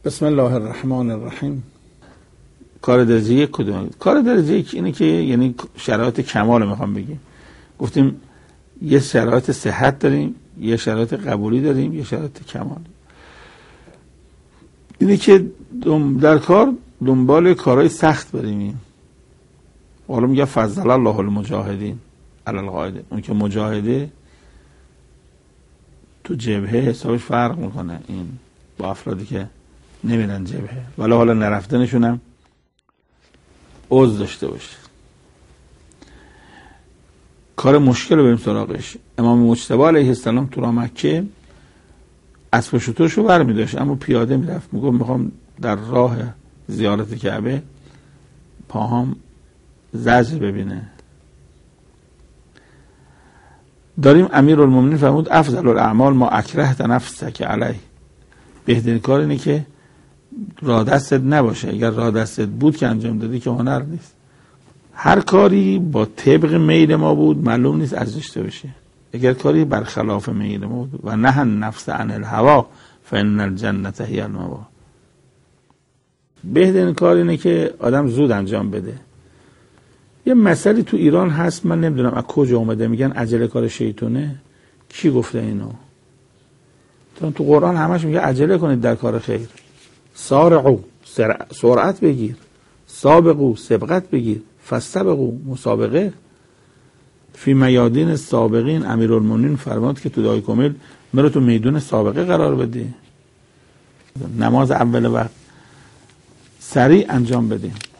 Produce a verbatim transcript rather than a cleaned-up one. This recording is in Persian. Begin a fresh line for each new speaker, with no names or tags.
بسم الله الرحمن الرحیم. کار درجه یک کدومه؟ کار درجه یک اینه که یعنی شرایط کمال میخوام بگیم. گفتیم یه شرایط صحت داریم، یه شرایط قبولی داریم، یه شرایط کمال. اینه که در کار دنبال کارهای سخت بریم. حالا میگه فضل الله المجاهدین علی القاعده. اون که مجاهده تو جبهه حسابش فرق میکنه این با افرادی که نمیرن جبهه، ولی حالا نرفتنشون هم عذر داشته باشه. کار مشکل رو بریم سراغش. امام مجتبی علیه السلام تو راه مکه اسب و شترشو برمی داشت، اما پیاده میرفت. میگم میخوام در راه زیارت کعبه پاهام زجر ببینه. داریم امیرالمومنین فرمود افضل الاعمال ما اکرهت نفسک علیه. بهترین کار اینه که راه دستت نباشه. اگر راه دستت بود که انجام دادی که هنر نیست. هر کاری با طبق میل ما بود معلوم نیست ارزش بشه. اگر کاری برخلاف میل ما بود و نه نفس عن الهوا فان الجنه هی المأوا. بهترین کار اینه که آدم زود انجام بده. یه مسئله تو ایران هست، من نمیدونم از کجا اومده، میگن عجله کار شیطونه. کی گفته اینو؟ تو قرآن همش میگه عجله کنید در کار خیر. سارعوا، سرعت بگیر. سابقوا، سبقت بگیر. فاستبقوا، مسابقه. فی میادین السابقین. امیرالمومنین فرمود که تو دعای کامل مرا تو میدون سابقه قرار بده. نماز اول وقت سریع انجام بدیم.